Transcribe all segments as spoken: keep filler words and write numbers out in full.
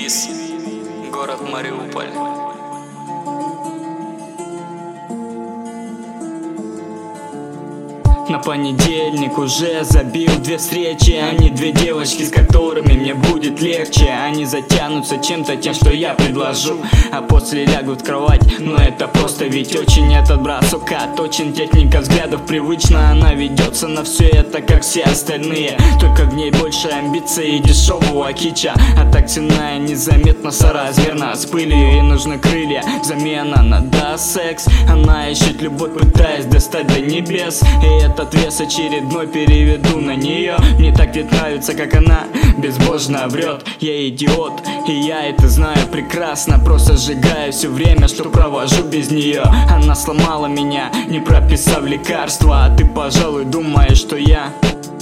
Девиз. Город Мариуполь. На понедельник уже забил две встречи. Они две девочки, с которыми мне будет легче. Они затянутся чем-то тем, что я предложу, а после лягут в кровать. Но это просто, ведь очень этот бросок точен. Техника взглядов привычна, она ведется на все это, как все остальные. Только в ней больше амбиций и дешевого кича. А так ценная, незаметно, соразмерно с пылью. Ей нужны крылья, взамен она даст секс. Она ищет любовь, пытаясь достать до небес. И это вес очередной переведу на нее. Мне так ведь нравится, как она безбожно врет. Я идиот, и я это знаю прекрасно. Просто сжигаю все время, что провожу без нее. Она сломала меня, не прописав лекарства. А ты, пожалуй, думаешь, что я...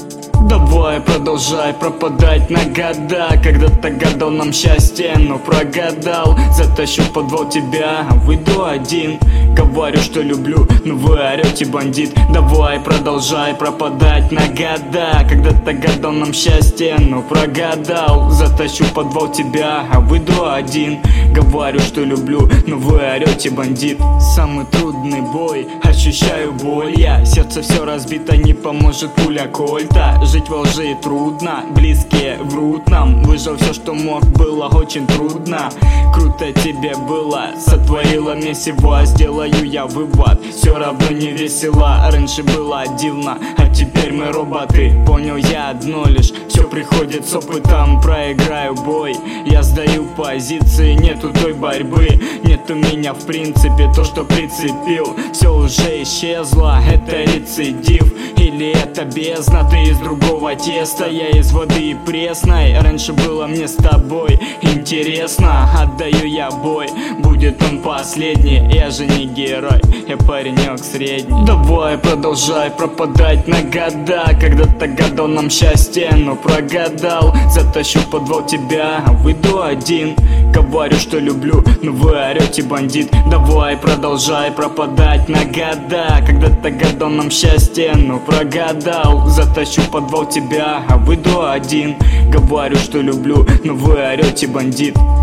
Давай продолжай пропадать на года. Когда-то гадал нам счастье, но прогадал. Затащу в подвал тебя, выйду один. Говорю, что люблю, но вы орете, бандит. Давай продолжай пропадать на года. Когда-то гадал нам счастье, но прогадал. Затащу в подвал тебя, выйду один. Говорю, что люблю, но вы орете, бандит. Самый трудный бой, ощущаю боль я. Сердце все разбито, не поможет пуля кольта. Жить во лжи трудно, близкие врут нам. Выжил все, что мог, было очень трудно. Круто тебе было, сотворила месиво. Сделаю я вывод, все равно не весело. Раньше было дивно, а теперь мы роботы. Понял я одно лишь, все приходит с опытом. Проиграю бой, я сдаю позиции. Нету той борьбы, нет у меня в принципе. То, что прицепил, все уже исчезло. Это рецидив или это бездна? Ты из другого теста, я из воды пресной. Раньше было мне с тобой интересно. Отдаю я бой, будет он последний. Я же не герой, я паренек средний. Давай продолжай пропадать на года. Когда-то гадал нам счастье, но прогадал. Затащу в подвал тебя, выйду один. Говорю, что люблю, но вы орете, бандит. Давай продолжай пропадать на года. Когда-то гадал нам счастье, но прогадал. Затащу в подвал тебя, выйду один. Говорю, что люблю, но вы орете, бандит.